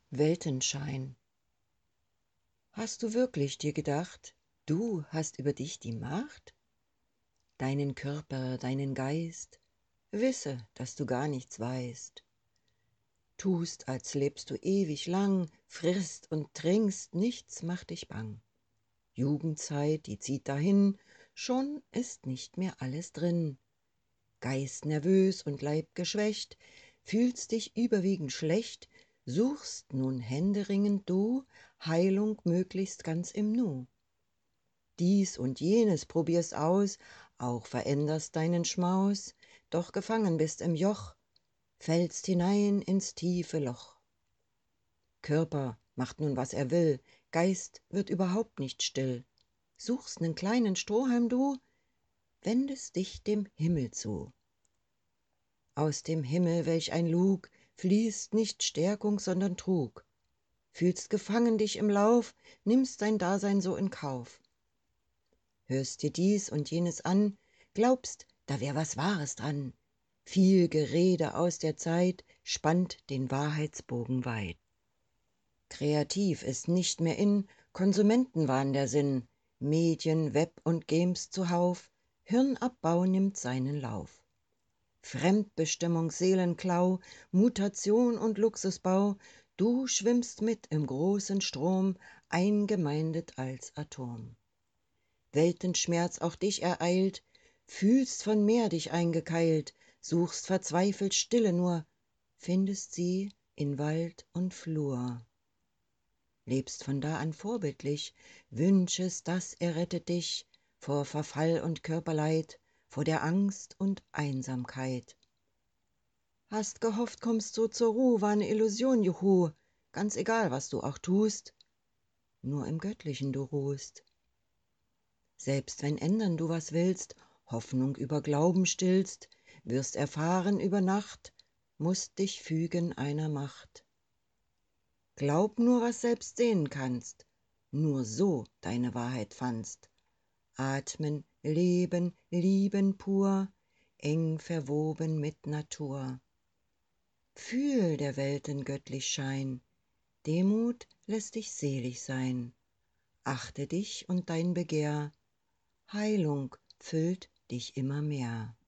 Weltenschein. Hast du wirklich dir gedacht, du hast über dich die Macht? Deinen Körper, deinen Geist, wisse, dass du gar nichts weißt. Tust, als lebst du ewig lang, frisst und trinkst, nichts macht dich bang. Jugendzeit, die zieht dahin, schon ist nicht mehr alles drin. Geist nervös und Leib geschwächt, fühlst dich überwiegend schlecht, suchst nun händeringend du Heilung möglichst ganz im Nu. Dies und jenes probierst aus, auch veränderst deinen Schmaus, doch gefangen bist im Joch, fällst hinein ins tiefe Loch. Körper macht nun, was er will, Geist wird überhaupt nicht still. Suchst nen kleinen Strohhalm du, wendest dich dem Himmel zu. Aus dem Himmel, welch ein Lug, fließt nicht Stärkung, sondern Trug. Fühlst gefangen dich im Lauf, nimmst dein Dasein so in Kauf. Hörst dir dies und jenes an, glaubst, da wär was Wahres dran. Viel Gerede aus der Zeit spannt den Wahrheitsbogen weit. Kreativ ist nicht mehr in, Konsumentenwahn der Sinn, Medien, Web und Games zuhauf, Hirnabbau nimmt seinen Lauf. Fremdbestimmung, Seelenklau, Mutation und Luxusbau, du schwimmst mit im großen Strom, eingemeindet als Atom. Weltenschmerz auch dich ereilt, fühlst von Meer dich eingekeilt, suchst verzweifelt Stille nur, findest sie in Wald und Flur. Lebst von da an vorbildlich, wünschest, das errettet dich vor Verfall und Körperleid, vor der Angst und Einsamkeit. Hast gehofft, kommst so zur Ruh, war 'ne Illusion, juhu, ganz egal, was du auch tust, nur im Göttlichen du ruhst. Selbst wenn ändern du was willst, Hoffnung über Glauben stillst, wirst erfahren über Nacht, mußt dich fügen einer Macht. Glaub nur, was selbst sehen kannst, nur so deine Wahrheit fandst. Atmen, leben, lieben pur, eng verwoben mit Natur. Fühl der Welten göttlich Schein, Demut lässt dich selig sein. Achte dich und dein Begehr, Heilung füllt dich immer mehr.